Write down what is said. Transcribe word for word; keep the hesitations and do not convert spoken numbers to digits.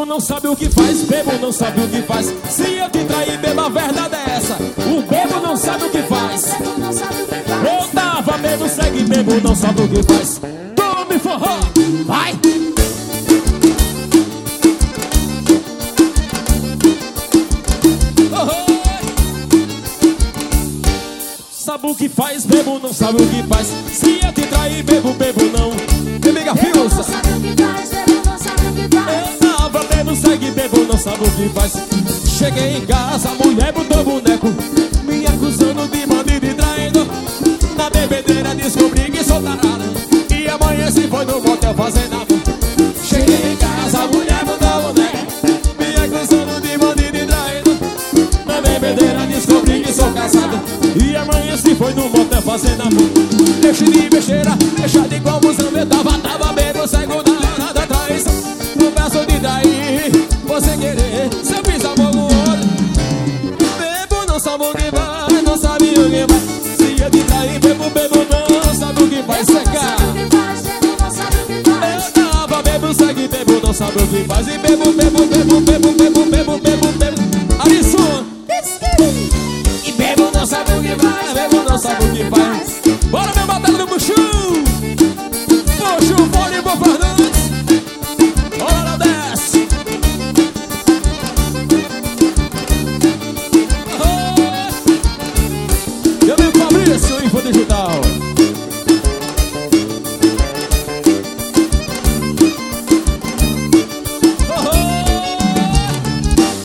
não sabe o que faz, bebo não sabe o que faz. Se eu te trair, bebo, a verdade é essa. O bebo não sabe o que faz. Eu tava bebo, segue bebo, não sabe o que faz. Tome forró, vai! Sabe o que faz, bebo não sabe o que faz. Se eu te trair, bebo, bebo não. Amiga Filsa, eu tava bebo, segue bebo, não sabe o que faz. Cheguei em casa, a mulher botou boneco, me acusando de bandido e traidor. Na bebedeira descobri que sou tarada, e amanhã se foi no motel fazendo amor. Cheguei em casa, a mulher botou boneco, me acusando de bandido e traidor. Na bebedeira descobri que sou casada, e amanhã se foi no motel fazendo amor. Deixa de besteira, deixa de confusão. Eu tava, tava bebo, cego na hora da traição. Não peço de trair, você querer. Se eu fiz amor no olho, bebo não sabe o que vai, não sabe o que vai. Se eu te trair, bebo, bebo não sabe o que vai secar. Eu tava bebo, segue bebo, não sabe o que faz. E bebo, bebo, bebo, bebo, bebo, bebo, bebo, bebo. Alisson! E bebo não sabe o que vai, bebo não sabe o que faz. Bora, meu batalhão!